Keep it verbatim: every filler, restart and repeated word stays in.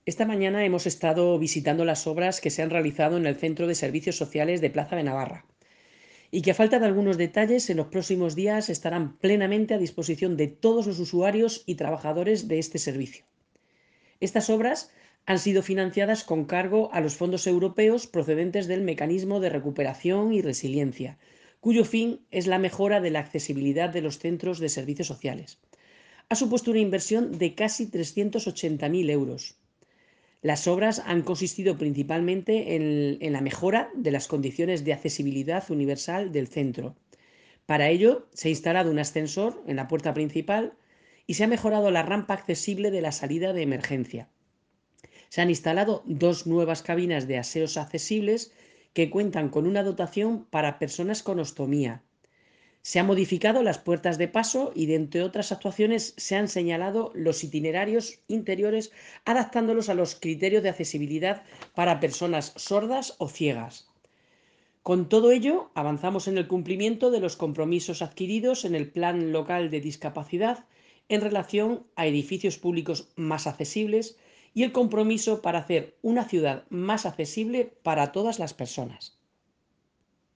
Esta mañana hemos estado visitando las obras que se han realizado en el Centro de Servicios Sociales de Plaza de Navarra y que a falta de algunos detalles en los próximos días estarán plenamente a disposición de todos los usuarios y trabajadores de este servicio. Estas obras han sido financiadas con cargo a los fondos europeos procedentes del Mecanismo de Recuperación y Resiliencia, cuyo fin es la mejora de la accesibilidad de los centros de servicios sociales. Ha supuesto una inversión de casi trescientos ochenta mil euros. Las obras han consistido principalmente en, en la mejora de las condiciones de accesibilidad universal del centro. Para ello, se ha instalado un ascensor en la puerta principal y se ha mejorado la rampa accesible de la salida de emergencia. Se han instalado dos nuevas cabinas de aseos accesibles que cuentan con una dotación para personas con ostomía. Se han modificado las puertas de paso y, de entre otras actuaciones, se han señalado los itinerarios interiores adaptándolos a los criterios de accesibilidad para personas sordas o ciegas. Con todo ello, avanzamos en el cumplimiento de los compromisos adquiridos en el Plan Local de Discapacidad en relación a edificios públicos más accesibles y el compromiso para hacer una ciudad más accesible para todas las personas.